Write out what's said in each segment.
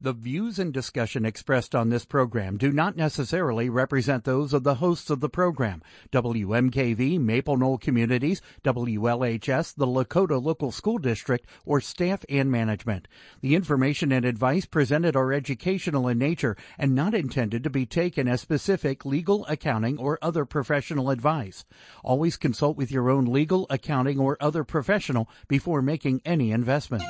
The views and discussion expressed on this program do not necessarily represent those of the hosts of the program, WMKV, Maple Knoll Communities, WLHS, the Lakota Local School District, or staff and management. The information and advice presented are educational in nature and not intended to be taken as specific legal, accounting, or other professional advice. Always consult with your own legal, accounting, or other professional before making any investment.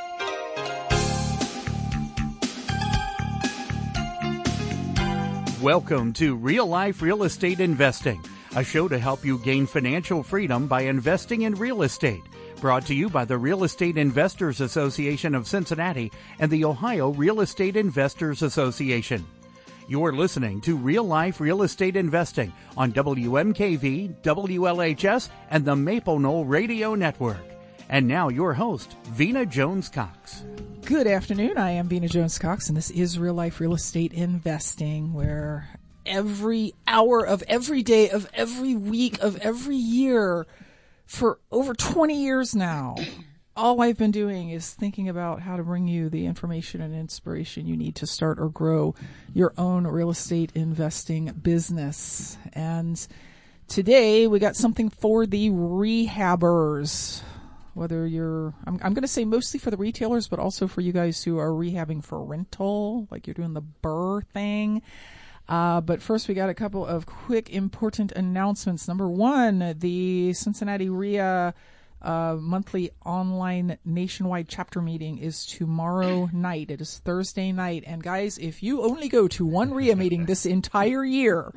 Welcome to Real Life Real Estate Investing, a show to help you gain financial freedom by investing in real estate. Brought to you by the Real Estate Investors Association of Cincinnati and the Ohio Real Estate Investors Association. You're listening to Real Life Real Estate Investing on WMKV, WLHS, and the Maple Knoll Radio Network. And now your host, Vena Jones-Cox. Good afternoon. I am Vena Jones-Cox, and this is Real Life Real Estate Investing, where every hour of every day of every week of every year for over 20 years now, all I've been doing is thinking about how to bring you the information and inspiration you need to start or grow your own real estate investing business. And today we got something for the rehabbers. Whether you're, I'm going to say mostly for the retailers, but also for you guys who are rehabbing for rental, like you're doing the BRRRR thing. But first, we got a couple of quick, important announcements. Number one, the Cincinnati REIA monthly online nationwide chapter meeting is tomorrow night. It is Thursday night. And guys, if you only go to one REIA meeting this entire year,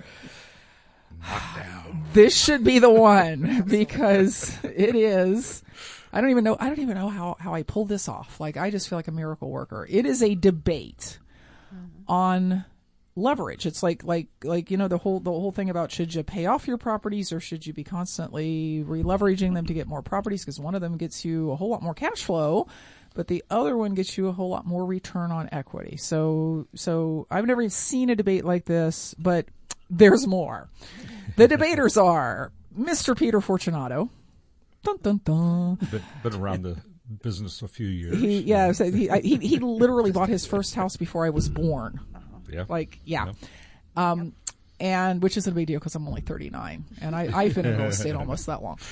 this should be the one, because it is. I don't even know how I pull this off. Like, I just feel like a miracle worker. It is a debate on leverage. It's like you know, the whole thing about should you pay off your properties or should you be constantly re-leveraging them to get more properties, because one of them gets you a whole lot more cash flow, but the other one gets you a whole lot more return on equity. So I've never seen a debate like this, but there's more. The debaters are Mr. Peter Fortunato. Dun, dun, dun. Been around the business a few years. He literally bought his first house before I was born. Yeah. And which isn't a big deal because I'm only 39 and I've been in real estate almost that long.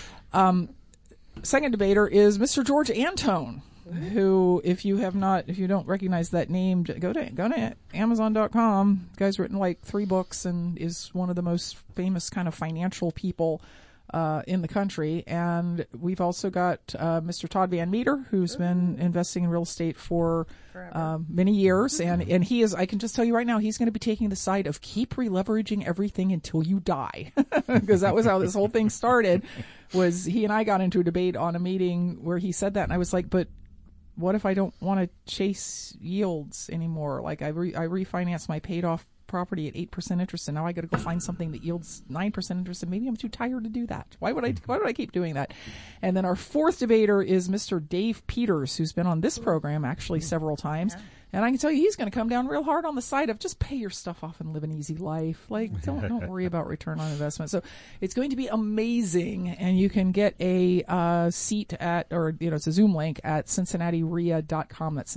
Second debater is Mr. George Antone, who, if you don't recognize that name, go to Amazon.com. The guy's written like 3 books and is one of the most famous kind of financial people in the country. And we've also got Mr. Todd Van Meter, who's been investing in real estate for many years. And he is, I can just tell you right now, he's going to be taking the side of keep re-leveraging everything until you die. Because that was how this whole thing started, was he and I got into a debate on a meeting where he said that. And I was like, but what if I don't want to chase yields anymore? Like I refinanced my paid off property at 8% interest, and now I got to go find something that yields 9% interest, and maybe I'm too tired to do that. Why would I keep doing that? And then our fourth debater is Mr. Dave Peters, who's been on this program actually several times. And I can tell you he's going to come down real hard on the side of just pay your stuff off and live an easy life. Like, don't worry about return on investment. So it's going to be amazing. And you can get a seat at, or, you know, it's a Zoom link at CincinnatiREIA.com. That's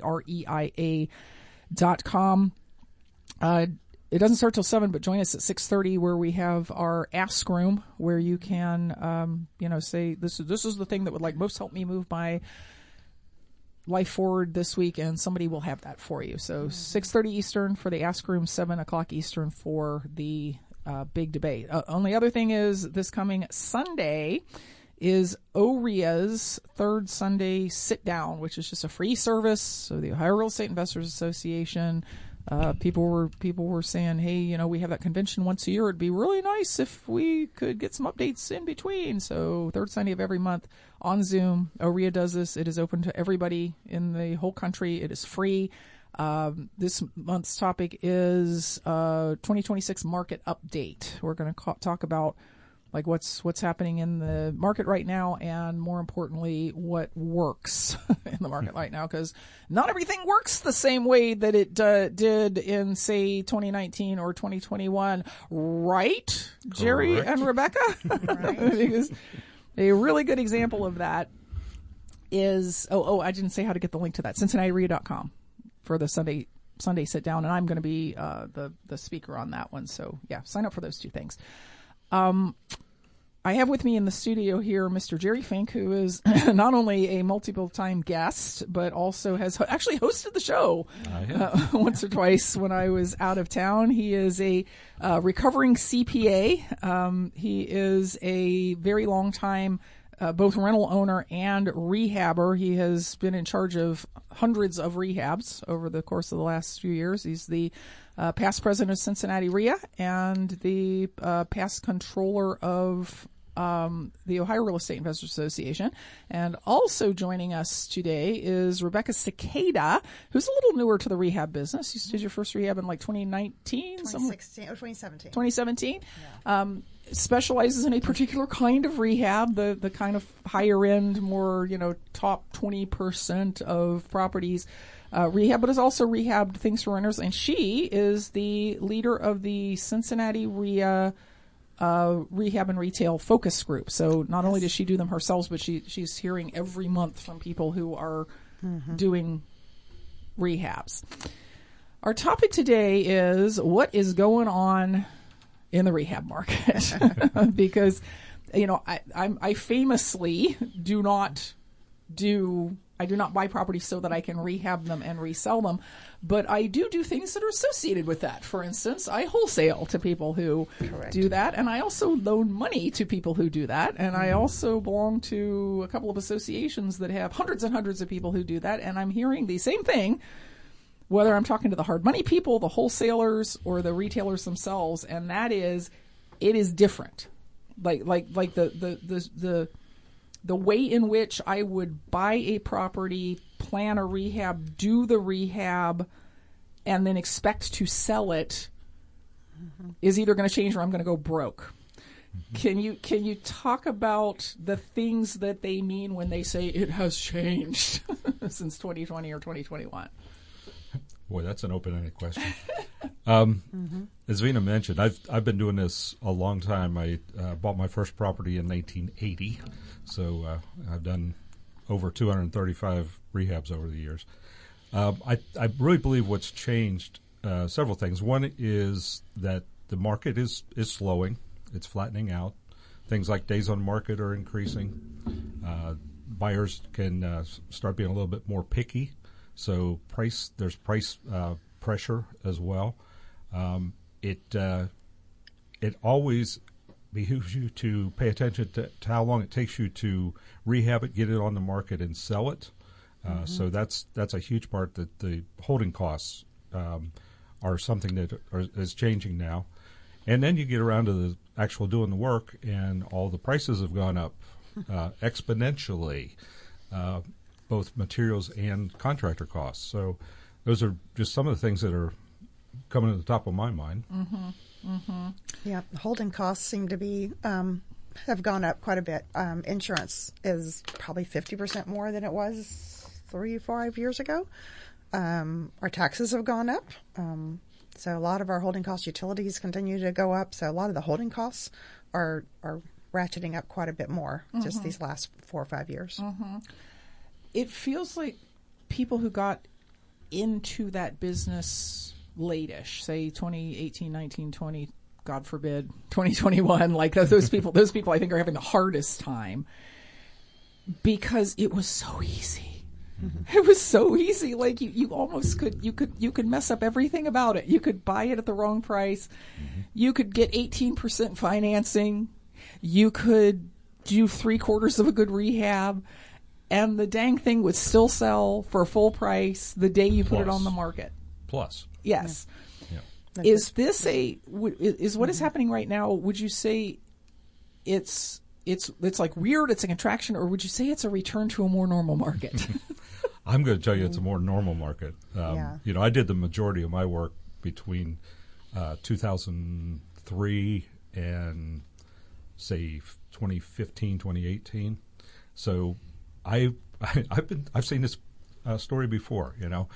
CincinnatiREIA.com. It doesn't start till 7, but join us at 6:30 where we have our Ask Room, where you can, say this is the thing that would like most help me move my life forward this week, and somebody will have that for you. So 6:30 Eastern for the Ask Room, 7 o'clock Eastern for the big debate. Only other thing is this coming Sunday is OREIA's third Sunday sit down, which is just a free service. So the Ohio Real Estate Investors Association. People were saying, hey, you know, we have that convention once a year. It'd be really nice if we could get some updates in between. So third Sunday of every month on Zoom, OREIA does this. It is open to everybody in the whole country. It is free. This month's topic is 2026 market update. We're going to talk about like what's happening in the market right now, and more importantly, what works in the market right now, because not everything works the same way that it did in, say, 2019 or 2021, right, Jerry and Rebecca? Right. Because a really good example of that is, I didn't say how to get the link to that, CincinnatiREIA.com for the Sunday Sunday sit down, and I'm going to be the speaker on that one. So yeah, sign up for those two things. I have with me in the studio here Mr. Jerry Fink, who is not only a multiple-time guest, but also has actually hosted the show once or twice when I was out of town. He is a recovering CPA. He is a very long time both rental owner and rehabber. He has been in charge of hundreds of rehabs over the course of the last few years. He's the past president of Cincinnati REIA and the past controller of the Ohio Real Estate Investors Association. And also joining us today is Rebecca Cicada, who's a little newer to the rehab business. You did your first rehab in like 2019? 2016 or 2017. 2017? Yeah. Specializes in a particular kind of rehab, the kind of higher end, more, top 20% of properties rehab, but has also rehabbed things for renters. And she is the leader of the Cincinnati REIA rehab and retail focus group. So not only does she do them herself, but she's hearing every month from people who are doing rehabs. Our topic today is what is going on in the rehab market, because I famously do not buy properties so that I can rehab them and resell them, but I do things that are associated with that. For instance, I wholesale to people who do that, and I also loan money to people who do that, and I also belong to a couple of associations that have hundreds and hundreds of people who do that, and I'm hearing the same thing, whether I'm talking to the hard money people, the wholesalers, or the retailers themselves, and that is, it is different. Like the way in which I would buy a property, plan a rehab, do the rehab, and then expect to sell it is either going to change or I'm going to go broke. Can you talk about the things that they mean when they say it has changed since 2020 or 2021? Boy, that's an open-ended question. As Vina mentioned, I've been doing this a long time. I bought my first property in 1980, so I've done over 235 rehabs over the years. I really believe what's changed several things. One is that the market is slowing; it's flattening out. Things like days on market are increasing. Buyers can start being a little bit more picky. So there's price pressure as well. It always behooves you to pay attention to how long it takes you to rehab it, get it on the market, and sell it. So that's a huge part. That the holding costs are something that is changing now. And then you get around to the actual doing the work, and all the prices have gone up exponentially. Both materials and contractor costs. So those are just some of the things that are coming to the top of my mind. Yeah, holding costs seem to be have gone up quite a bit. Insurance is probably 50% more than it was 3 or 5 years ago. Our taxes have gone up. So a lot of our holding costs, utilities continue to go up. So a lot of the holding costs are ratcheting up quite a bit more just these last 4 or 5 years. It feels like people who got into that business late-ish, say 2018, 19, 20, God forbid, 2021, like those people I think are having the hardest time because it was so easy. It was so easy. Like you almost you could mess up everything about it. You could buy it at the wrong price. You could get 18% financing. You could do 3/4 of a good rehab. And the dang thing would still sell for full price the day you put it on the market. Plus. Yes. Yeah. Is this is what is happening right now? Would you say it's like weird, it's a contraction, or would you say it's a return to a more normal market? I'm going to tell you it's a more normal market. I did the majority of my work between 2003 and say 2015, 2018. So I've seen this story before.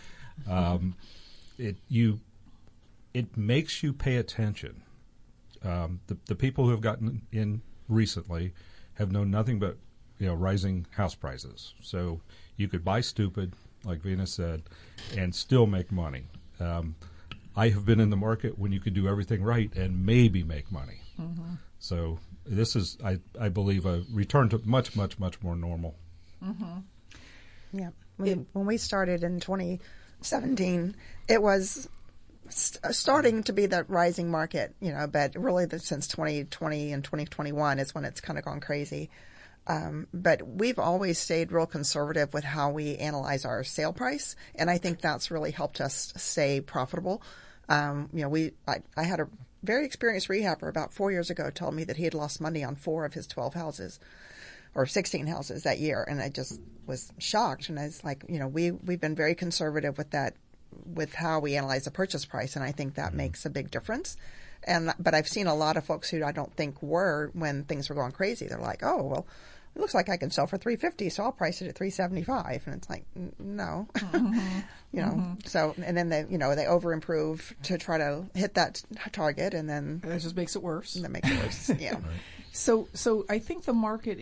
It makes you pay attention. The people who have gotten in recently have known nothing but rising house prices. So you could buy stupid, like Vina said, and still make money. I have been in the market when you can do everything right and maybe make money. Mm-hmm. So this is, I believe, a return to much, much, much more normal. Mm-hmm. Yeah. When we started in 2017, it was starting to be the rising market, but really since 2020 and 2021 is when it's kind of gone crazy. But we've always stayed real conservative with how we analyze our sale price, and I think that's really helped us stay profitable. I had a very experienced rehabber about 4 years ago told me that he had lost money on 4 of his 12 houses or 16 houses that year, and I just was shocked. And I was like, we've been very conservative with that, with how we analyze the purchase price, and I think that makes a big difference. But I've seen a lot of folks who I don't think were when things were going crazy. They're like, oh, well, it looks like I can sell for $350, so I'll price it at $375. And it's like, no, mm-hmm. So, and then they over improve to try to hit that target, and then that just makes it worse. That makes it worse. Yeah. Right. So I think the market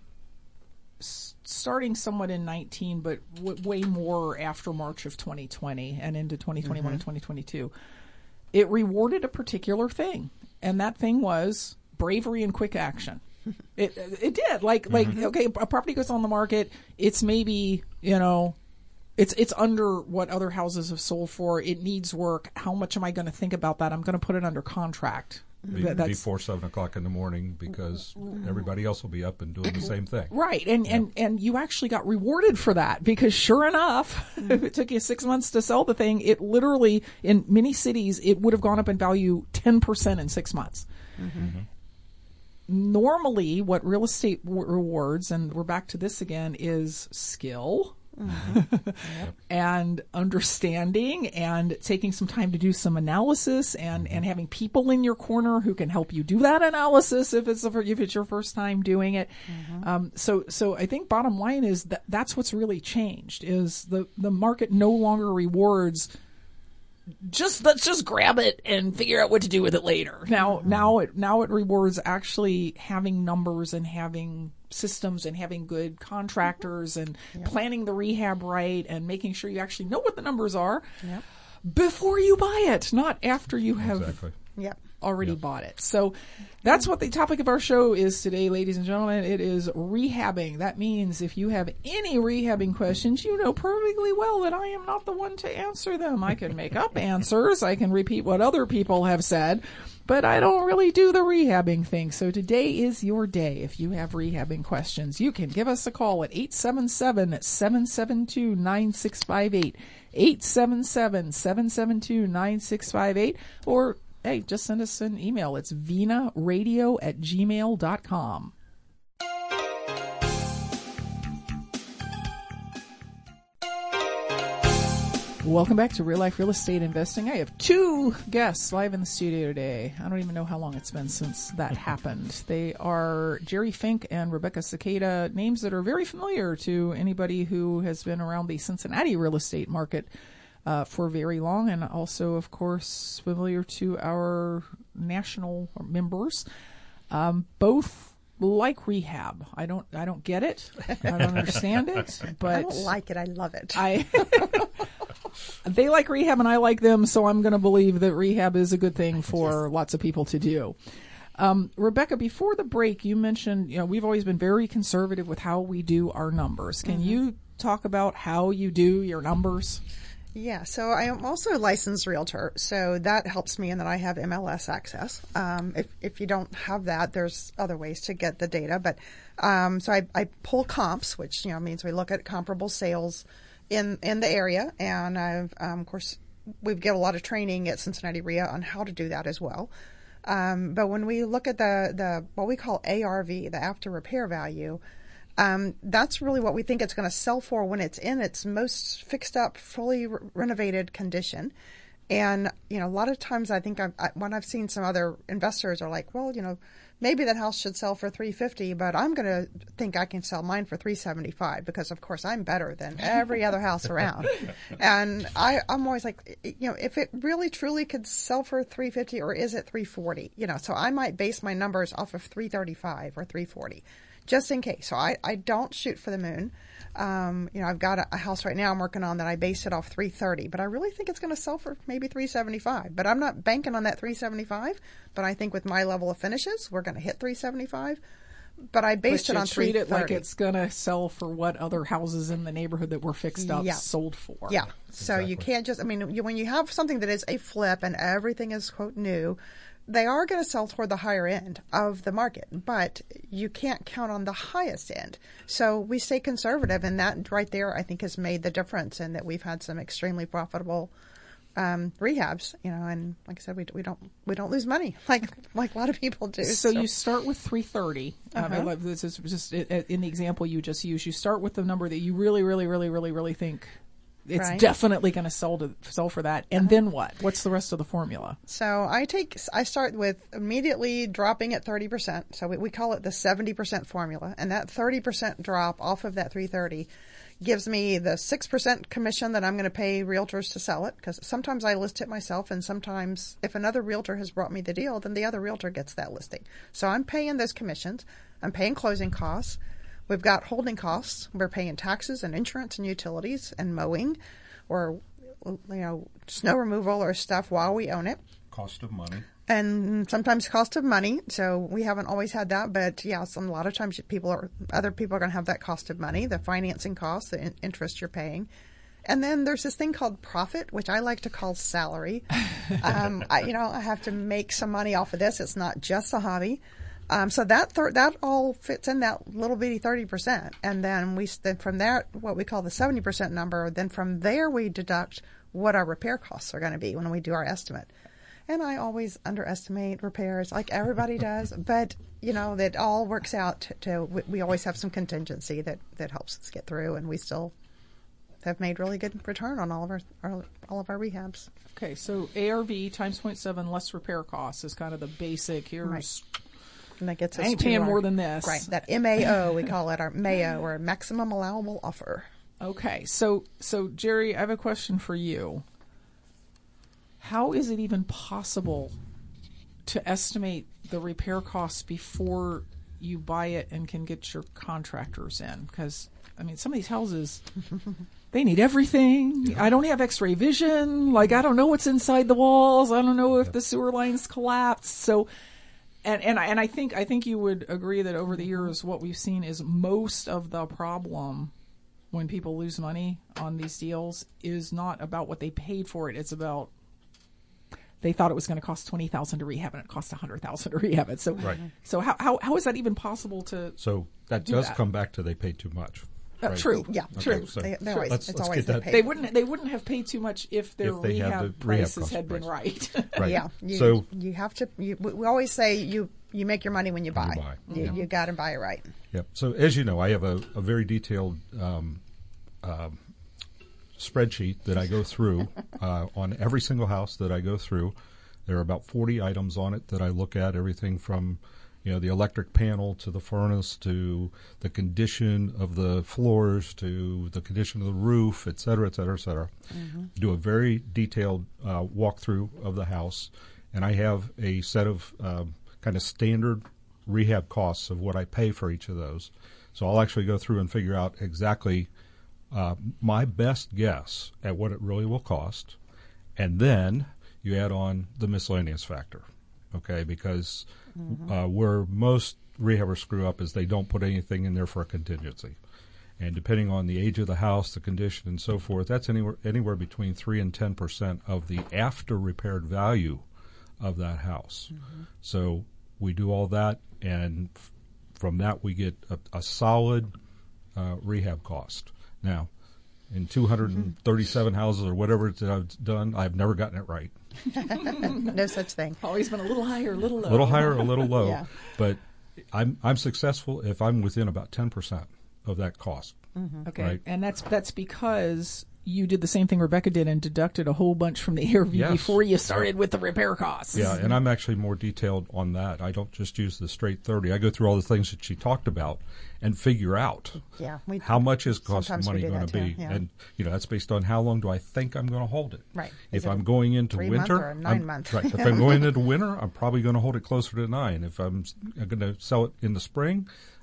starting somewhat in 19, but way more after March of 2020 and into 2021 mm-hmm. and 2022, it rewarded a particular thing, and that thing was bravery and quick action. It did. Mm-hmm. Okay, a property goes on the market. It's maybe, it's under what other houses have sold for. It needs work. How much am I going to think about that? I'm going to put it under contract. Before 7 o'clock in the morning, because everybody else will be up and doing the same thing. Right. And you actually got rewarded for that, because sure enough, if it took you 6 months to sell the thing, it literally, in many cities, it would have gone up in value 10% in 6 months. Mm-hmm. Normally, what real estate rewards, and we're back to this again, is skill. Mm-hmm. And understanding and taking some time to do some analysis and having people in your corner who can help you do that analysis if it's your first time doing it. Mm-hmm. So I think bottom line is that's what's really changed, is the market no longer rewards let's just grab it and figure out what to do with it later. Now it rewards actually having numbers and having systems and having good contractors and planning the rehab right and making sure you actually know what the numbers are before you buy it, not after you have already bought it. So that's what the topic of our show is today, ladies and gentlemen. It is rehabbing. That means if you have any rehabbing questions, you know perfectly well that I am not the one to answer them. I can make up answers. I can repeat what other people have said, but I don't really do the rehabbing thing. So today is your day. If you have rehabbing questions, you can give us a call at 877-772-9658, 877-772-9658, or hey, just send us an email. It's vinaradio@gmail.com. Welcome back to Real Life Real Estate Investing. I have 2 guests live in the studio today. I don't even know how long it's been since that happened. They are Jerry Fink and Rebecca Cicada, names that are very familiar to anybody who has been around the Cincinnati real estate market for very long, and also, of course, familiar to our national members. Both like rehab. I don't get it. I don't understand it. But I don't like it. I love it. They like rehab, and I like them, so I'm going to believe that rehab is a good thing for lots of people to do. Rebecca, before the break, you mentioned we've always been very conservative with how we do our numbers. Can you talk about how you do your numbers? Yeah, so I am also a licensed realtor, so that helps me in that I have MLS access. If you don't have that, there's other ways to get the data. But so I pull comps, which means we look at comparable sales in the area, and I've of course we get a lot of training at Cincinnati REIA on how to do that as well. But when we look at the what we call ARV, the after repair value. That's really what we think it's going to sell for when it's in its most fixed up, fully renovated condition. And, a lot of times I think when I've seen some other investors are like, well, maybe that house should sell for $350, but I'm going to think I can sell mine for $375 because, of course, I'm better than every other house around. And I'm always like, if it really truly could sell for $350, or is it $340? So I might base my numbers off of $335 or $340. just in case. So I don't shoot for the moon. I've got a house right now I'm working on that I based it off 330, but I really think it's going to sell for maybe 375. But I'm not banking on that 375. But I think with my level of finishes, we're going to hit 375. But I based it on 330. Treat it like it's going to sell for what other houses in the neighborhood that were fixed up sold for. Yeah. So you can't just, when you have something that is a flip and everything is, quote, new, they are going to sell toward the higher end of the market, but you can't count on the highest end. So we stay conservative, and that right there, I think, has made the difference in that we've had some extremely profitable rehabs, and like I said, we don't lose money like a lot of people do. So you start with 330. This is just in the example you just used. You start with the number that you really, really, really, really, really think it's definitely going to sell for that. And then what? What's the rest of the formula? So I start with immediately dropping at 30%. So we call it the 70% formula, and that 30% drop off of that 330 gives me the 6% commission that I'm going to pay realtors to sell it, because sometimes I list it myself, and sometimes if another realtor has brought me the deal, then the other realtor gets that listing. So I'm paying those commissions. I'm paying closing costs. We've got holding costs. We're paying taxes and insurance and utilities and mowing, or snow removal or stuff while we own it. Cost of money. And sometimes cost of money. So we haven't always had that, but a lot of times other people are going to have that cost of money, the financing costs, the interest you're paying. And then there's this thing called profit, which I like to call salary. I have to make some money off of this. It's not just a hobby. So that all fits in that little bitty 30%. And then from there, what we call the 70% number, then from there we deduct what our repair costs are going to be when we do our estimate. And I always underestimate repairs, like everybody does. But, that all works out we always have some contingency that helps us get through. And we still have made really good return on all of our rehabs. Okay, so ARV times 0.7 less repair costs is kind of the basic. Here's... Right. And that gets us I ain't paying more than this. Right, that MAO, we call it our MAO, or maximum allowable offer. Okay, so Jerry, I have a question for you. How is it even possible to estimate the repair costs before you buy it and can get your contractors in? Because, some of these houses, they need everything. Yeah. I don't have x-ray vision. I don't know what's inside the walls. I don't know if the sewer lines collapsed. So, and I think you would agree that over the years, what we've seen is most of the problem when people lose money on these deals is not about what they paid for it. It's about they thought it was going to cost $20,000 to rehab, and it cost $100,000 to rehab it. So, so how is that even possible to? So that does come back to they paid too much. Right? True. Yeah. Okay, true. So let's always get that. They wouldn't have paid too much if their rehab prices had been right. Right. Yeah. You have to. We always say you make your money when you buy. You got to buy it right. Yep. So as you know, I have a very detailed spreadsheet that I go through on every single house that I go through. There are about 40 items on it that I look at, everything from the electric panel to the furnace to the condition of the floors to the condition of the roof, et cetera, et cetera, et cetera. Mm-hmm. Do a very detailed walkthrough of the house, and I have a set of kind of standard rehab costs of what I pay for each of those. So I'll actually go through and figure out exactly my best guess at what it really will cost, and then you add on the miscellaneous factor, okay? Because where most rehabbers screw up is they don't put anything in there for a contingency, and depending on the age of the house, the condition, and so forth, that's anywhere between 3 and 10% of the after repaired value of that house. Mm-hmm. So we do all that, and from that we get a solid rehab cost. Now, in 237 houses or whatever that I've done, I've never gotten it right. No such thing. Always been a little higher, a little low. A little higher, a little low. Yeah. But I'm successful if I'm within about 10% of that cost. Mm-hmm. Okay, right? And that's because you did the same thing Rebecca did and deducted a whole bunch from the ARV before you started with the repair costs. Yeah, and I'm actually more detailed on that. I don't just use the straight 30. I go through all the things that she talked about and figure out how much is cost of money going to be. Yeah. And, that's based on how long do I think I'm going to hold it. Right. If I'm going into 3 winter. month or 9 month. Right. If I'm going into winter, I'm probably going to hold it closer to 9. If I'm going to sell it in the spring,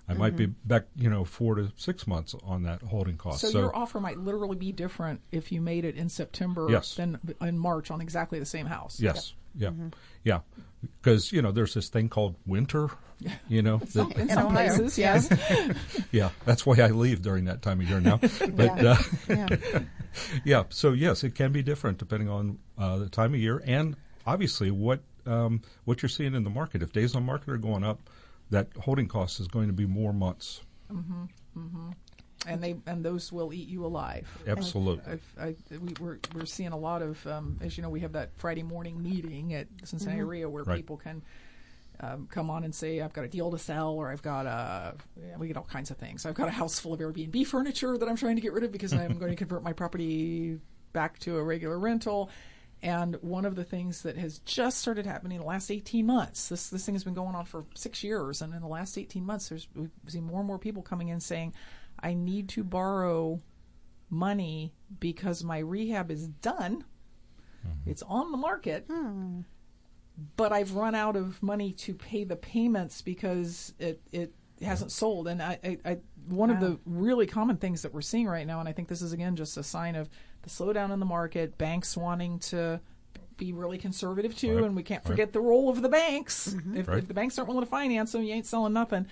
I might be back, 4 to 6 months on that holding cost. So your offer might literally be different if you made it in September than in March on exactly the same house. Yes. Yep. Yeah. Because, there's this thing called winter, in some places, yes. Yeah. That's why I leave during that time of year now. But, so yes, it can be different depending on the time of year and obviously what you're seeing in the market. If days on market are going up, that holding cost is going to be more months. Mm-hmm. Mm-hmm. And those will eat you alive. Absolutely. We're seeing a lot of, as you know, we have that Friday morning meeting at Cincinnati REIA where people can come on and say, I've got a deal to sell, or I've got we get all kinds of things. I've got a house full of Airbnb furniture that I'm trying to get rid of because I'm going to convert my property back to a regular rental. And one of the things that has just started happening in the last 18 months, this thing has been going on for 6 years, and in the last 18 months, we've seen more and more people coming in saying, I need to borrow money because my rehab is done. Mm-hmm. It's on the market, but I've run out of money to pay the payments because it hasn't sold. And one of the really common things that we're seeing right now, and I think this is, again, just a sign of the slowdown in the market, banks wanting to be really conservative too, and we can't forget the role of the banks. Mm-hmm. If the banks aren't willing to finance them, you ain't selling nothing.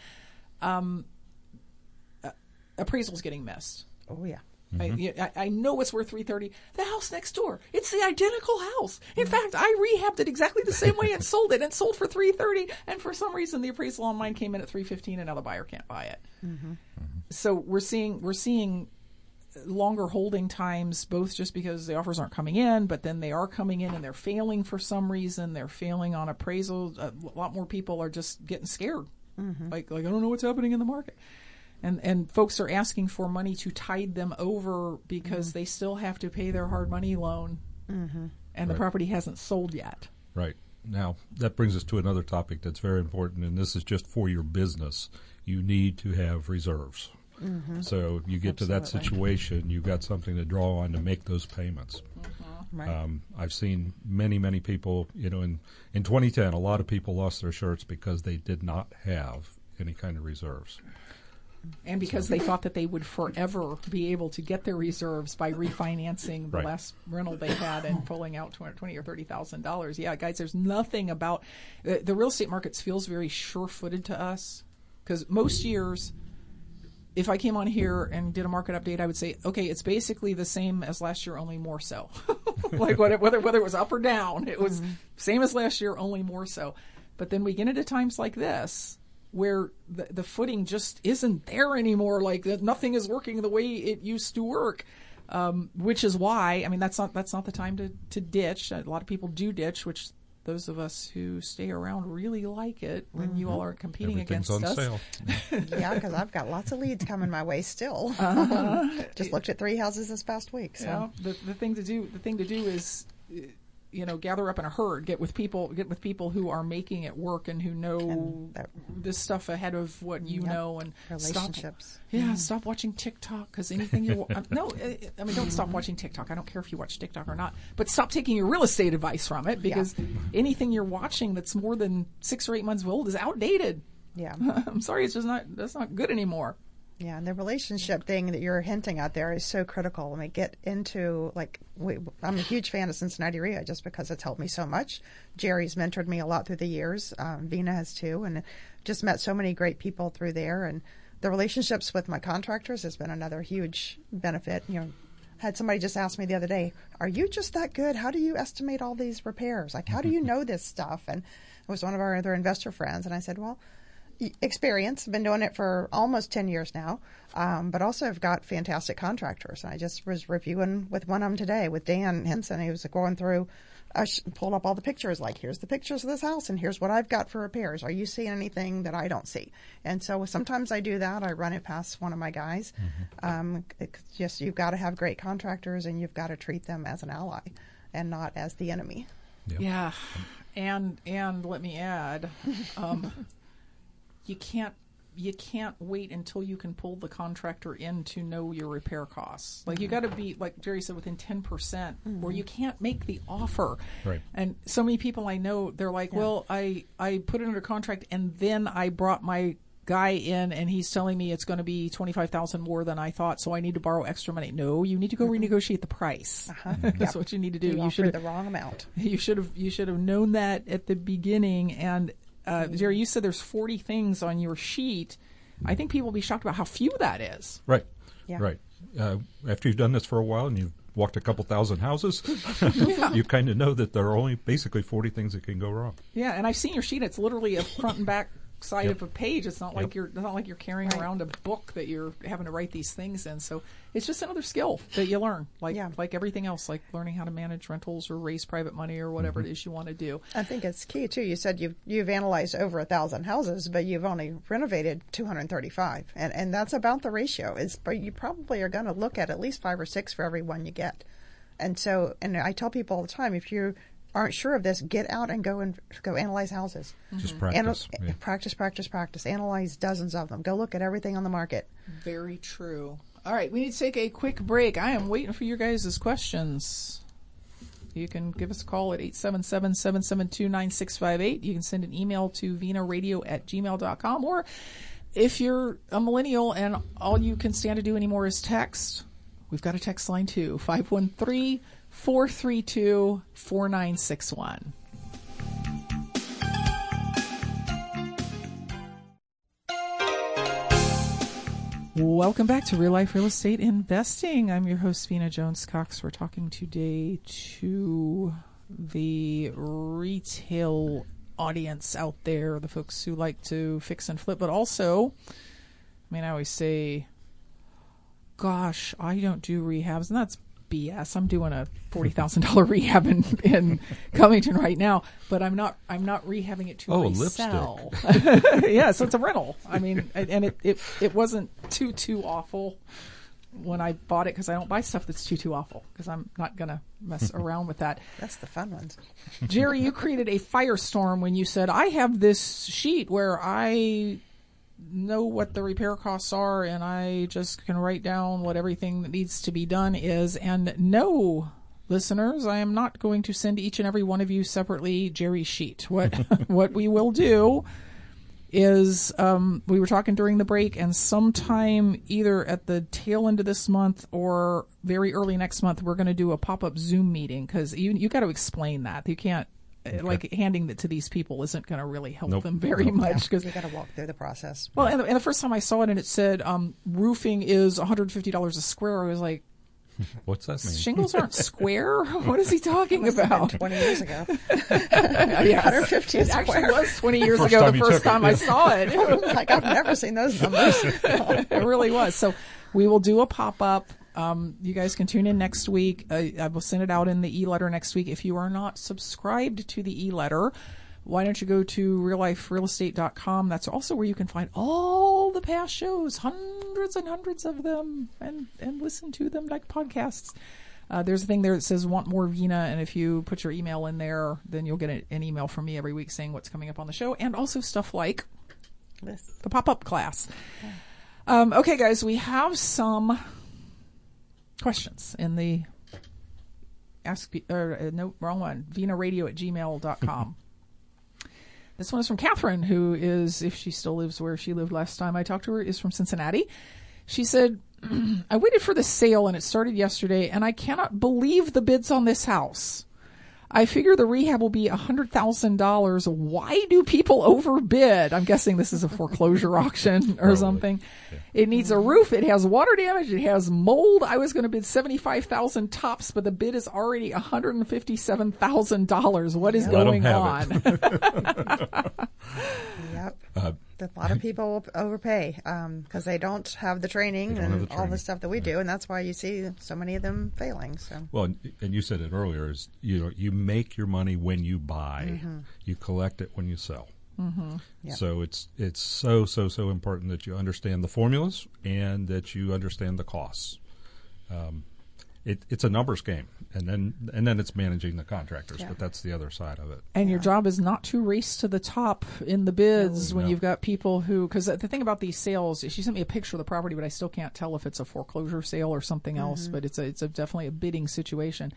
Appraisal's getting missed. Oh, yeah. Mm-hmm. I know it's worth $330. The house next door, it's the identical house. In fact, I rehabbed it exactly the same way and sold it, and sold for $330. And for some reason, the appraisal on mine came in at $315, and now the buyer can't buy it. Mm-hmm. Mm-hmm. So we're seeing longer holding times, both just because the offers aren't coming in, but then they are coming in and they're failing for some reason. They're failing on appraisal. A lot more people are just getting scared. Mm-hmm. Like I don't know what's happening in the market. And folks are asking for money to tide them over because they still have to pay their hard money loan, and the property hasn't sold yet. Right. Now, that brings us to another topic that's very important, and this is just for your business. You need to have reserves. Mm-hmm. So you get to that situation, you've got something to draw on to make those payments. Mm-hmm. Right. I've seen many, many people, in 2010, a lot of people lost their shirts because they did not have any kind of reserves. And because they thought that they would forever be able to get their reserves by refinancing the last rental they had and pulling out $20,000 or $30,000. Yeah, guys, there's nothing about the real estate markets feels very sure-footed to us, because most years, if I came on here and did a market update, I would say, okay, it's basically the same as last year, only more so. Like whether it was up or down, it was same as last year, only more so. But then we get into times like this, where the footing just isn't there anymore. Like nothing is working the way it used to work, which is why, that's not the time to ditch. A lot of people do ditch, which those of us who stay around really like it when you all are competing against us. Everything's on sale. Yeah, because I've got lots of leads coming my way still. Just looked at 3 houses this past week. So the thing to do is, gather up in a herd, get with people who are making it work and who know this stuff ahead of what know, and relationships. Stop watching TikTok, because anything you don't stop watching TikTok. I don't care if you watch TikTok or not, but stop taking your real estate advice from it, because anything you're watching that's more than 6 or 8 months old is outdated. Yeah, I'm sorry, that's not good anymore. Yeah, and the relationship thing that you're hinting at there is so critical. When we get into, I'm a huge fan of Cincinnati REIA just because it's helped me so much. Jerry's mentored me a lot through the years. Vina has too, and just met so many great people through there. And the relationships with my contractors has been another huge benefit. Had somebody just ask me the other day, are you just that good? How do you estimate all these repairs? Like, how do you know this stuff? And it was one of our other investor friends, and I said, well, experience. I've been doing it for almost 10 years now, but also I've got fantastic contractors. And I just was reviewing with one of them today with Dan Henson. He was going through, pulled up all the pictures, like, here's the pictures of this house and here's what I've got for repairs. Are you seeing anything that I don't see? And so sometimes I do that. I run it past one of my guys. It's just, you've got to have great contractors, and you've got to treat them as an ally and not as the enemy. Yep. Yeah. And let me add, you can't wait until you can pull the contractor in to know your repair costs. Like, you got to be, like Jerry said, within 10%, or you can't make the offer. Right. And so many people I know, they're like, well, I put it under contract, and then I brought my guy in and he's telling me it's going to be $25,000 more than I thought, so I need to borrow extra money. No, you need to go renegotiate the price. That's what you need to do. You should have the wrong amount. You should have known that at the beginning. And Jerry, you said there's 40 things on your sheet. I think people will be shocked about how few that is. Right. Yeah. Right. After you've done this for a while and you've walked a couple thousand houses, you kind of know that there are only basically 40 things that can go wrong. Yeah, and I've seen your sheet. It's literally a front and back side of a page. It's not like you're carrying around a book that you're having to write these things in. So it's just another skill that you learn, like everything else, like learning how to manage rentals or raise private money or whatever it is you want to do. I think it's key too. You said you've analyzed over 1,000 houses, but you've only renovated 235, and that's about the ratio. But you probably are going to look at least 5 or 6 for every one you get. And so, and I tell people all the time, if you aren't sure of this, get out and go analyze houses. Just practice. Practice. Analyze dozens of them. Go look at everything on the market. Very true. All right, we need to take a quick break. I am waiting for your guys' questions. You can give us a call at 877-772-9658. You can send an email to vinaradio@gmail.com. Or if you're a millennial and all you can stand to do anymore is text, we've got a text line too, 513-432-4961. Welcome back to Real Life Real Estate Investing. I'm your host, Vina Jones-Cox. We're talking today to the retail audience out there, the folks who like to fix and flip, but also, I always say, gosh, I don't do rehabs, and that's BS. I'm doing a $40,000 rehab in Covington right now, but I'm not rehabbing it to resell. Lipstick. Yeah, so it's a rental. And it wasn't too awful when I bought it, because I don't buy stuff that's too awful, because I'm not gonna mess around with that. That's the fun ones. Jerry, you created a firestorm when you said, I have this sheet where I know what the repair costs are, and I just can write down what everything that needs to be done is. And no, listeners, I am not going to send each and every one of you separately Jerry's sheet. What we will do is, we were talking during the break, and sometime either at the tail end of this month or very early next month, we're going to do a pop-up Zoom meeting, because you got to explain that. You can't, like, handing it to these people isn't going to really help them very much, because you got to walk through the process. Well, and the first time I saw it and it said roofing is $150 a square, I was like, what's that mean? Shingles aren't square? What is he talking about? 20 years ago. Yes. 150 a square. It actually was 20 years ago the first time I saw it. Like, I've never seen those numbers. It really was. So we will do a pop-up. You guys can tune in next week. I will send it out in the e-letter next week. If you are not subscribed to the e-letter, why don't you go to realliferealestate.com. That's also where you can find all the past shows, hundreds and hundreds of them, and listen to them like podcasts. There's a thing there that says want more Vina, and if you put your email in there, then you'll get an email from me every week saying what's coming up on the show, and also stuff like the pop-up class. Okay, guys, we have some questions in the vinaradio@gmail.com. This one is from Catherine, who is, if she still lives where she lived last time I talked to her, is from Cincinnati. She said, I waited for the sale and it started yesterday, and I cannot believe the bids on this house. I figure the rehab will be $100,000. Why do people overbid? I'm guessing this is a foreclosure auction or something. Yeah. It needs a roof. It has water damage. It has mold. I was going to bid $75,000 tops, but the bid is already $157,000. What is going on? Yep. A lot of people overpay because they don't have the training and all the stuff that we do, and that's why you see so many of them failing. So, well, and you said it earlier, is you make your money when you buy, you collect it when you sell. Yep. So it's so important that you understand the formulas and that you understand the costs. It's a numbers game, and then it's managing the contractors, but that's the other side of it. And your job is not to race to the top in the bids when you've got people who, because the thing about these sales, she sent me a picture of the property, but I still can't tell if it's a foreclosure sale or something else, but it's definitely a bidding situation.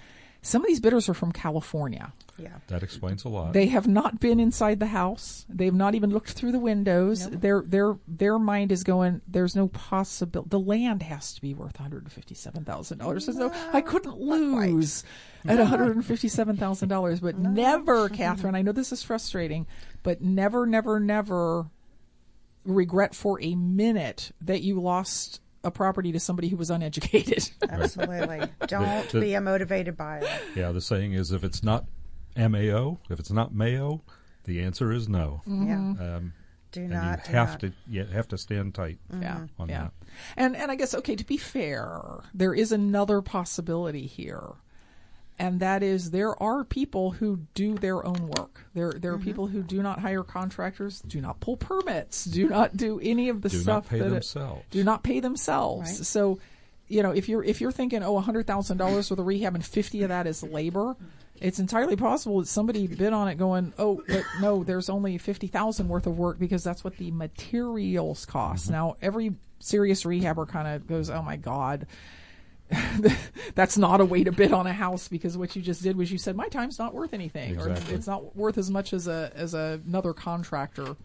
Some of these bidders are from California. Yeah. That explains a lot. They have not been inside the house. They've not even looked through the windows. Nope. Their mind is going, there's no possibility. The land has to be worth $157,000. So I couldn't lose at $157,000. But never, Catherine, I know this is frustrating, but never, never, never regret for a minute that you lost a property to somebody who was uneducated. Absolutely. Don't be motivated by it. Yeah, the saying is, if it's not MAO, if it's not Mayo, the answer is no. Yeah. You have to stand tight. Yeah, on yeah. that. And I guess, okay, to be fair, there is another possibility here. And that is, there are people who do their own work. There are people who do not hire contractors, do not pull permits, do not do any of the stuff. Do not pay themselves. Do not pay themselves. Right. So, if you're thinking, $100,000 with a rehab and 50 of that is labor, it's entirely possible that somebody bid on it going, oh, but no, there's only 50,000 worth of work because that's what the materials cost. Now, every serious rehabber kind of goes, oh my God. That's not a way to bid on a house, because what you just did was you said my time's not worth anything, Exactly. or it's not worth as much as another contractor.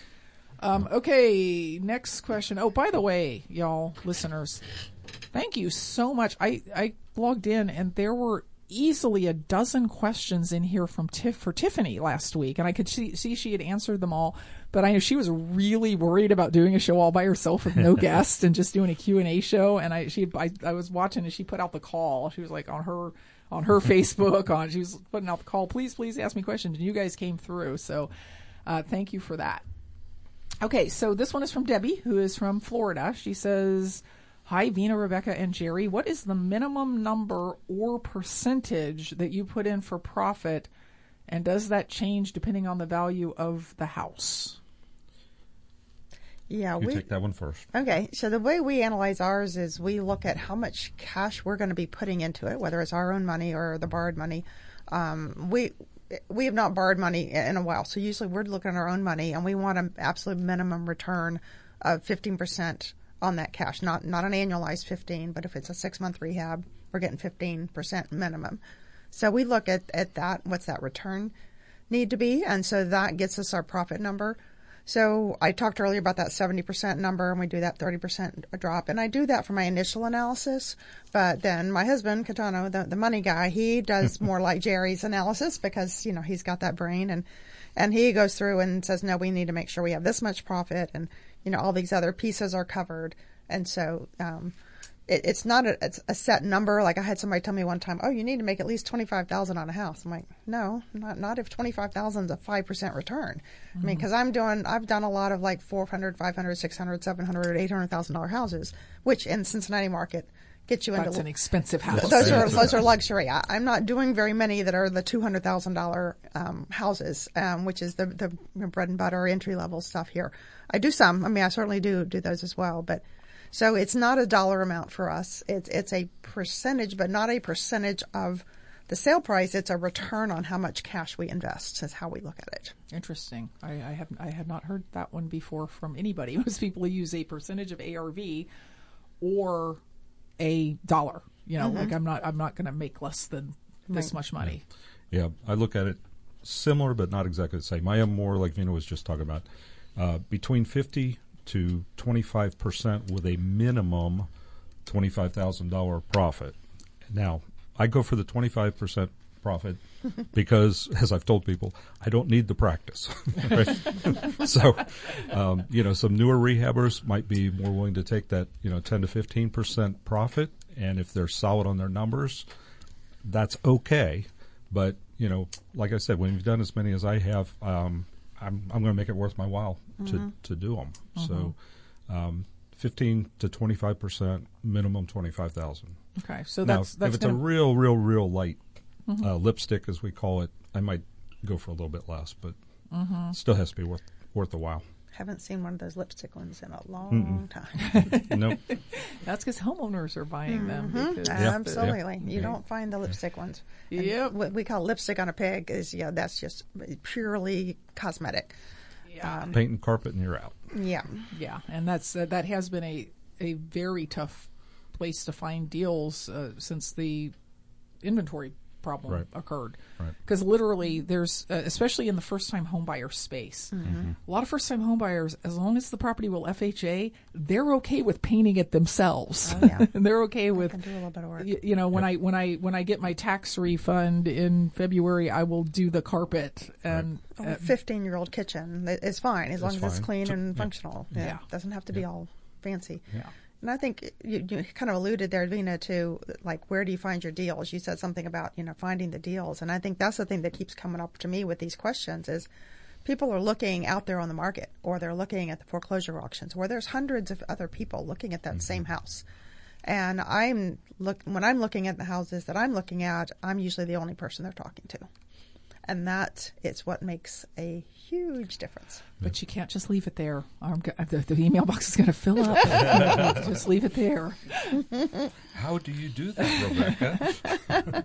Okay, next question. Oh, by the way, y'all listeners, thank you so much. I logged in and there were easily a dozen questions in here from for Tiffany last week, and I could see she had answered them all, but I know she was really worried about doing a show all by herself with no guest and just doing a Q&A show. And I was watching, and she put out the call. She was like on her Facebook, she was putting out the call, please ask me questions, and you guys came through, so thank you for that. Okay, so this one is from Debbie, who is from Florida. She says, hi, Vena, Rebecca, and Jerry. What is the minimum number or percentage that you put in for profit, and does that change depending on the value of the house? Yeah, You take that one first. Okay, so the way we analyze ours is we look at how much cash we're going to be putting into it, whether it's our own money or the borrowed money. We have not borrowed money in a while, so usually we're looking at our own money, and we want an absolute minimum return of 15% on that cash, not an annualized 15, but if it's a 6-month rehab, we're getting 15% minimum. So we look at that, what's that return need to be, and so that gets us our profit number. So I talked earlier about that 70% number, and we do that 30% drop, and I do that for my initial analysis, but then my husband, Catano, the money guy, he does more like Jerry's analysis, because, he's got that brain, and he goes through and says, no, we need to make sure we have this much profit, and all these other pieces are covered. And so it's not a set number. Like I had somebody tell me one time, oh, you need to make at least $25,000 on a house. I'm like, no, not if $25,000 is a 5% return. I mean, because I've done a lot of like $400,000, $500,000, $600,000, $700,000, $800,000 houses, which in Cincinnati market gets you into. That's an expensive house. Those are luxury. I'm not doing very many that are the $200,000 houses, which is the bread and butter entry level stuff here. I do some. I mean, I certainly do those as well. But so it's not a dollar amount for us. It's a percentage, but not a percentage of the sale price. It's a return on how much cash we invest. Is how we look at it. Interesting. I had not heard that one before from anybody. Most people use a percentage of ARV or a dollar. Like I'm not going to make less than this much money. Yeah, I look at it similar, but not exactly the same. I am more like Vena was just talking about, between 50 to 25% with a minimum $25,000 profit. Now, I go for the 25% profit because, as I've told people, I don't need the practice. So, some newer rehabbers might be more willing to take that, 10 to 15% profit. And if they're solid on their numbers, that's okay. But, like I said, when you've done as many as I have, I'm going to make it worth my while to do them. So, 15 to 25%, minimum 25,000. Okay, so now, that's if it's a real light lipstick, as we call it, I might go for a little bit less, but still has to be worth the while. Haven't seen one of those lipstick ones in a long time. Nope. That's because homeowners are buying them. Because Absolutely. You don't find the lipstick ones. Yep. What we call lipstick on a pig is, that's just purely cosmetic. Yeah. Paint and carpet and you're out. Yeah. Yeah, and that has been a very tough place to find deals since the inventory problem occurred. Right. Because literally there's, especially in the first-time homebuyer space, a lot of first-time homebuyers, as long as the property will FHA, they're okay with painting it themselves. Oh, yeah. And they're okay with, can do a little bit of work. you know, when I get my tax refund in February, I will do the carpet and A 15-year-old kitchen is fine as long as it's fine. clean and functional. Yeah. It doesn't have to be all fancy. Yeah. And I think you kind of alluded there, Vina, to like, where do you find your deals? You said something about, finding the deals. And I think that's the thing that keeps coming up to me with these questions is people are looking out there on the market, or they're looking at the foreclosure auctions where there's hundreds of other people looking at that same house. And when I'm looking at the houses that I'm looking at, I'm usually the only person they're talking to. And that is what makes a huge difference. But you can't just leave it there. The email box is going to fill up. Just leave it there. How do you do that, Rebecca?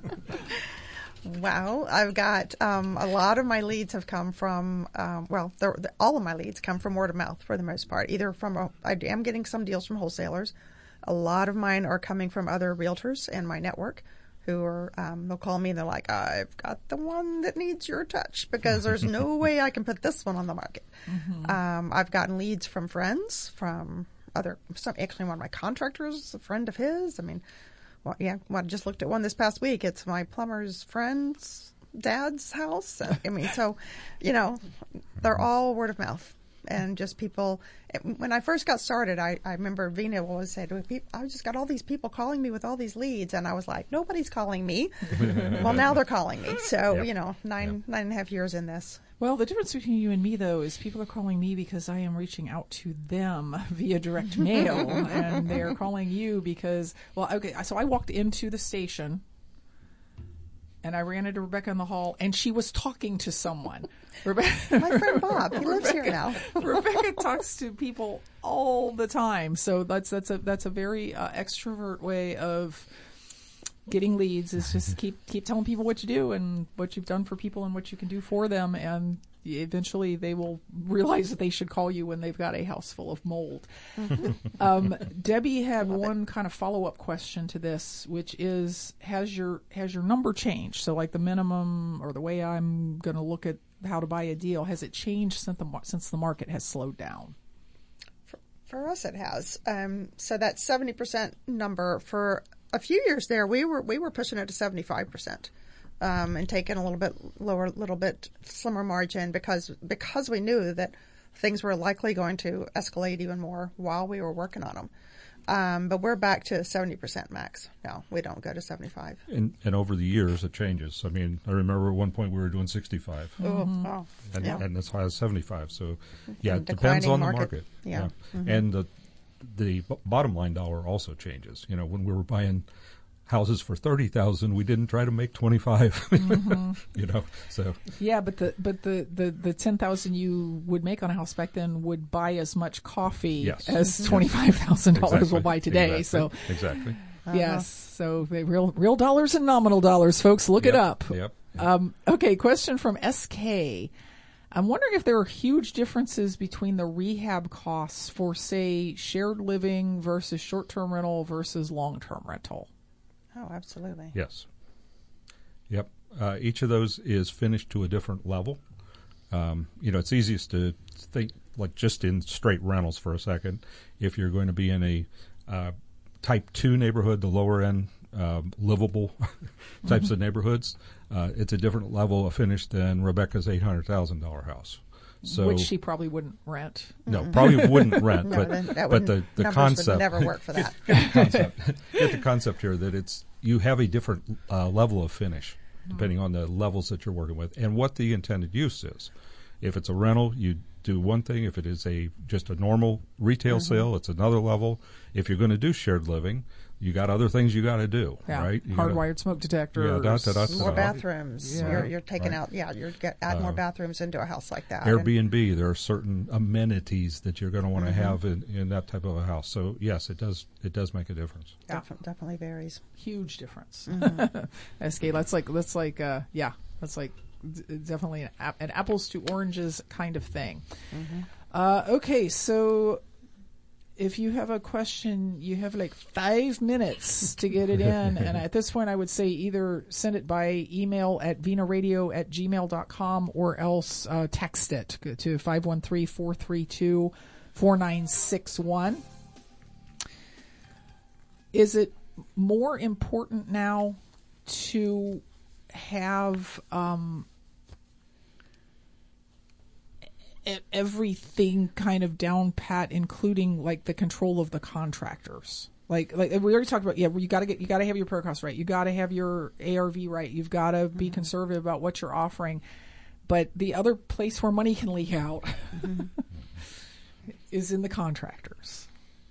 Wow, I've got a lot of my leads have come from, all of my leads come from word of mouth for the most part. Either I am getting some deals from wholesalers. A lot of mine are coming from other realtors in my network who are, they'll call me and they're like, I've got the one that needs your touch because there's no way I can put this one on the market. I've gotten leads from friends, actually one of my contractors, a friend of his. I mean, I just looked at one this past week. It's my plumber's friend's dad's house. I mean, so, they're all word of mouth. And just people, when I first got started, I remember Vina always said, I just got all these people calling me with all these leads. And I was like, nobody's calling me. Well, now they're calling me. So, nine and a half years in this. Well, the difference between you and me, though, is people are calling me because I am reaching out to them via direct mail. And they are calling you because, so I walked into the station. And I ran into Rebecca in the hall, and she was talking to someone. My friend Bob, he lives here now. Rebecca talks to people all the time, so that's a very extrovert way of getting leads. Is just keep telling people what you do and what you've done for people and what you can do for them, and eventually they will realize that they should call you when they've got a house full of mold. Debbie had one kind of follow-up question to this, which is, has your number changed? So like the minimum or the way I'm going to look at how to buy a deal, has it changed since the market has slowed down? For us, it has. So that 70% number, for a few years there, we were pushing it to 75%. And taking a little bit lower, little bit slimmer margin because we knew that things were likely going to escalate even more while we were working on them. But we're back to 70% max. No, we don't go to 75. And over the years, it changes. I mean, I remember at one point we were doing 65. And as high as 75. So, it depends on the market. Yeah. Mm-hmm. And the bottom line dollar also changes. When we were buying houses for $30,000, we didn't try to make 25. So yeah, but the $10,000 you would make on a house back then would buy as much coffee as $25,000 will buy today. So exactly. Yes, so real dollars and nominal dollars, folks. Look it up. Yep. Okay, question from SK. I'm wondering if there are huge differences between the rehab costs for, say, shared living versus short-term rental versus long-term rental. Oh, absolutely. Yes. Yep. Each of those is finished to a different level. It's easiest to think like just in straight rentals for a second. If you're going to be in a type 2 neighborhood, the lower end, livable types of neighborhoods, it's a different level of finish than Rebecca's $800,000 house. So, which she probably wouldn't rent. No, probably wouldn't rent. No, but the concept would never work for that. Get the concept here that you have a different level of finish depending on the levels that you're working with and what the intended use is. If it's a rental, you do one thing. If it is just a normal retail sale, it's another level. If you're going to do shared living, you got other things you got to do, right? Hardwired smoke detectors. More bathrooms. Yeah. You're taking out, you're add more bathrooms into a house like that. Airbnb, there are certain amenities that you're going to want to have in that type of a house. So yes, it does make a difference. Yeah. Definitely varies. Huge difference. SK, that's like definitely an apples to oranges kind of thing. Okay, so if you have a question, you have like 5 minutes to get it in. And at this point, I would say either send it by email at venaradio@gmail.com or else text it to 513-432-4961. Is it more important now to have everything kind of down pat, including like the control of the contractors? Like we already talked about, you got to have your pro cost right. You got to have your ARV right. You've got to be conservative about what you're offering. But the other place where money can leak out is in the contractors.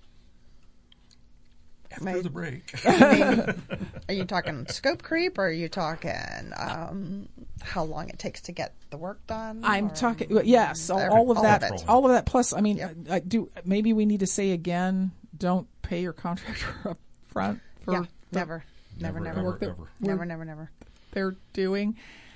After the break. Are you talking scope creep, or are you talking how long it takes to get the work done? I'm talking, yes, all of that. All of that. Plus, I mean, Yep. maybe we need to say again, don't pay your contractor up front for never they're doing.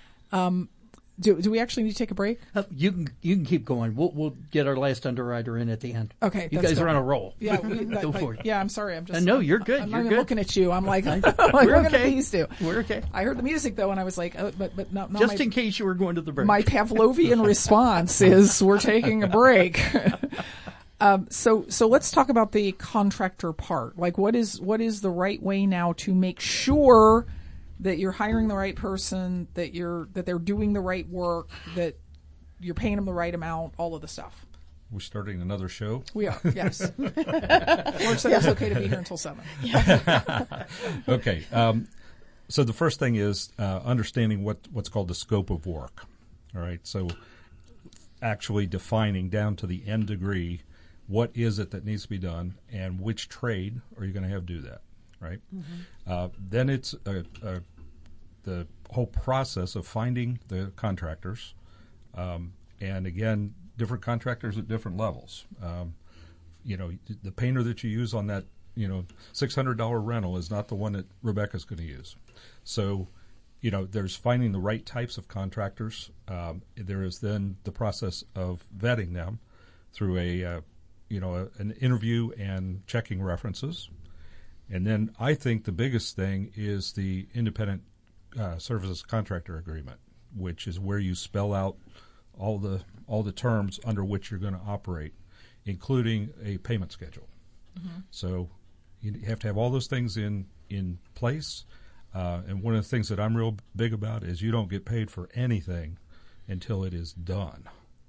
Do we actually need to take a break? You can keep going. We'll get our last underwriter in at the end. Okay, you guys are on a roll. Yeah, go for it. Yeah, I'm sorry. I'm just. No, you're good. I'm you're not even good. looking at you. I'm like, We're looking okay. at these two. We're okay. I heard the music though, and I was like, but not Just in case you were going to the break. My Pavlovian response is, we're taking a break. So let's talk about the contractor part. Like, what is the right way now to make sure that you're hiring the right person, that they're doing the right work, that you're paying them the right amount, all of the stuff? We're starting another show. We are, yes. George said it's okay to be here until 7. Okay. So the first thing is understanding what's called the scope of work. All right. So actually defining down to the nth degree what is it that needs to be done and which trade are you going to have do that. Right. Mm-hmm. Then it's the whole process of finding the contractors. And again, different contractors at different levels. The painter that you use on that, $600 rental is not the one that Rebecca's going to use. So, there's finding the right types of contractors. There is then the process of vetting them through an interview and checking references. And then I think the biggest thing is the independent services contractor agreement, which is where you spell out all the terms under which you're going to operate, including a payment schedule. Mm-hmm. So you have to have all those things in place. And one of the things that I'm real big about is you don't get paid for anything until it is done.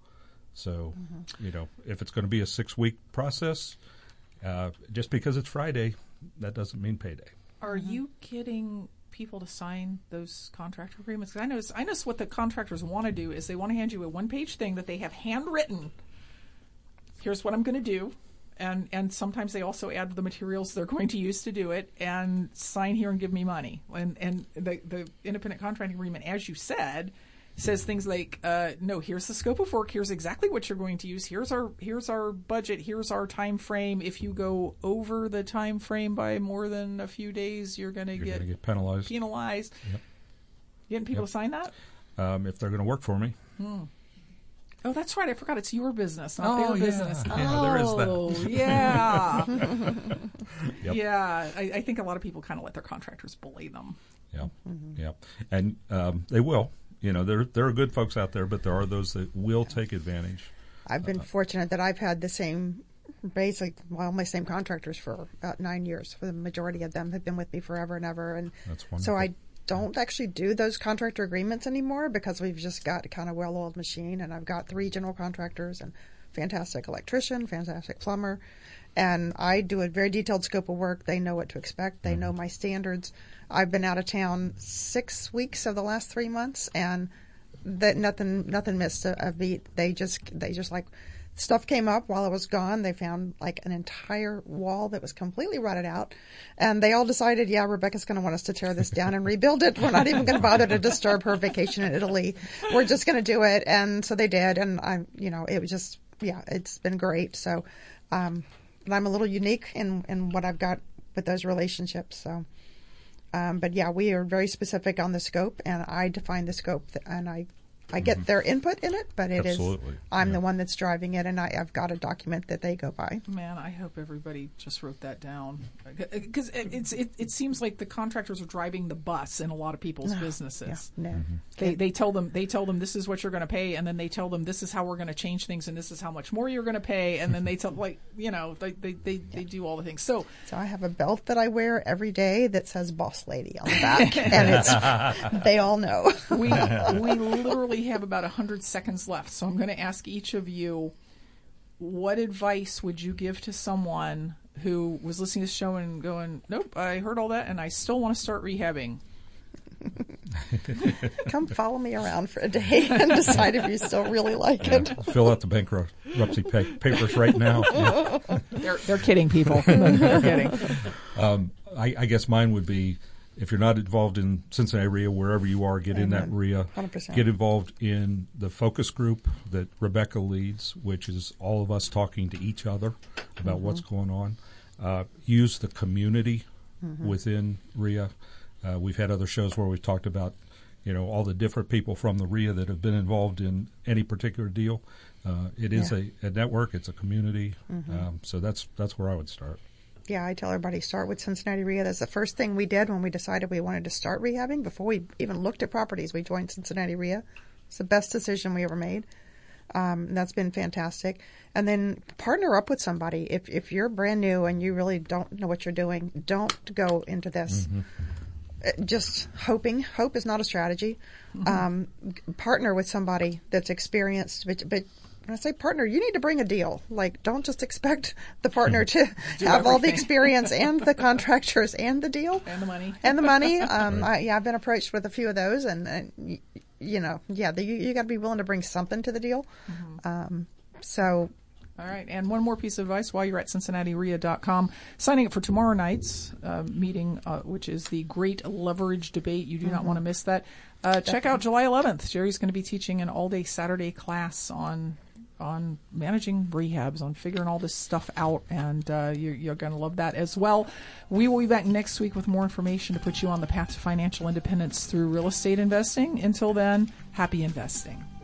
So, if it's going to be a 6-week process, just because it's Friday, that doesn't mean payday. Are you getting people to sign those contractor agreements? Because I notice what the contractors want to do is they want to hand you a 1-page thing that they have handwritten. Here's what I'm going to do. And sometimes they also add the materials they're going to use to do it, and sign here and give me money. And the independent contracting agreement, as you said, says things like, no, here's the scope of work, here's exactly what you're going to use, here's our budget, here's our time frame. If you go over the time frame by more than a few days, you're going to get penalized. Yep. You getting people to sign that? If they're going to work for me. Oh, that's right. I forgot. It's your business, not their business. Yeah, there is that. Oh, yeah. Yep. Yeah. I think a lot of people kind of let their contractors bully them. Yeah. Mm-hmm. Yeah. And they will. There are good folks out there, but there are those that will take advantage. I've been fortunate that I've had my same contractors for about 9 years. For the majority of them have been with me forever and ever. And that's wonderful. So I don't actually do those contractor agreements anymore because we've just got a kind of well-oiled machine, and I've got 3 general contractors and fantastic electrician, fantastic plumber, and I do a very detailed scope of work. They know what to expect. They know my standards. I've been out of town 6 weeks of the last 3 months, and that nothing missed a beat. They just like, stuff came up while I was gone. They found like an entire wall that was completely rotted out, and they all decided, Rebecca's going to want us to tear this down and rebuild it. We're not even going to bother to disturb her vacation in Italy. We're just going to do it. And so they did, and it was just, it's been great. So, but I'm a little unique in what I've got with those relationships. So, but we are very specific on the scope, and I define the scope, and I I get their input in it, but Absolutely. I'm the one that's driving it, and I've got a document that they go by. Man, I hope everybody just wrote that down, because it seems like the contractors are driving the bus in a lot of people's businesses. Yeah, no. They tell them this is what you're going to pay, and then they tell them this is how we're going to change things, and this is how much more you're going to pay, and then they tell they do all the things. So I have a belt that I wear every day that says "Boss Lady" on the back, and they all know. We literally have about 100 seconds left, so I'm going to ask each of you, what advice would you give to someone who was listening to the show and going, nope, I heard all that and I still want to start rehabbing? Come follow me around for a day and decide if you still really like it. Fill out the bankruptcy papers right now. Yeah. They're kidding, people. They're kidding. I guess mine would be, if you're not involved in Cincinnati REIA, wherever you are, get in that REIA. 100%. Get involved in the focus group that Rebecca leads, which is all of us talking to each other about what's going on. Use the community within REIA. We've had other shows where we've talked about, all the different people from the REIA that have been involved in any particular deal. It is a network. It's a community. So that's where I would start. Yeah, I tell everybody, start with Cincinnati REIA. That's the first thing we did when we decided we wanted to start rehabbing. Before we even looked at properties, we joined Cincinnati REIA. It's the best decision we ever made. That's been fantastic. And then partner up with somebody. If you're brand new and you really don't know what you're doing, don't go into this just hoping. Hope is not a strategy. Partner with somebody that's experienced, but when I say partner, you need to bring a deal. Like, don't just expect the partner to have all the experience and the contractors and the deal. And the money. And the money. I've been approached with a few of those, and you got to be willing to bring something to the deal. All right, and one more piece of advice while you're at CincinnatiREIA.com. Signing up for tomorrow night's meeting, which is the Great Leverage Debate. You do not want to miss that. Check out July 11th. Jerry's going to be teaching an all-day Saturday class on managing rehabs, on figuring all this stuff out, and you're going to love that as well. We will be back next week with more information to put you on the path to financial independence through real estate investing. Until then, happy investing.